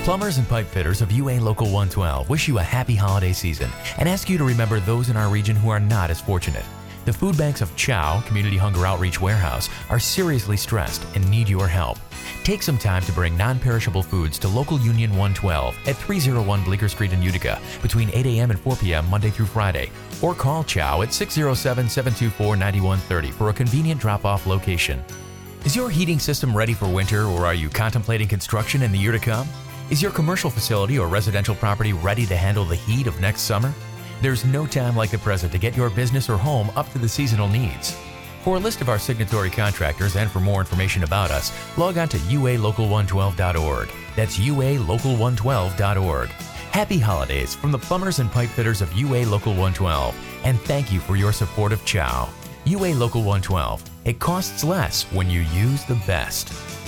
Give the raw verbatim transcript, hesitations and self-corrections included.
Plumbers and pipe fitters of U A Local one twelve wish you a happy holiday season and ask you to remember those in our region who are not as fortunate. The food banks of Chow Community Hunger Outreach Warehouse are seriously stressed and need your help. Take some time to bring non-perishable foods to Local Union one twelve at three oh one Bleecker Street in Utica between eight a.m. and four p.m. Monday through Friday, or call Chow at six oh seven, seven two four, nine one three oh for a convenient drop-off location. Is your heating system ready for winter, or are you contemplating construction in the year to come? Is your commercial facility or residential property ready to handle the heat of next summer? There's no time like the present to get your business or home up to the seasonal needs. For a list of our signatory contractors and for more information about us, log on to U A local one twelve dot org. That's U A local one twelve dot org. Happy holidays from the plumbers and pipe fitters of U A Local one twelve, and thank you for your support of Chow. U A Local one twelve. It costs less when you use the best.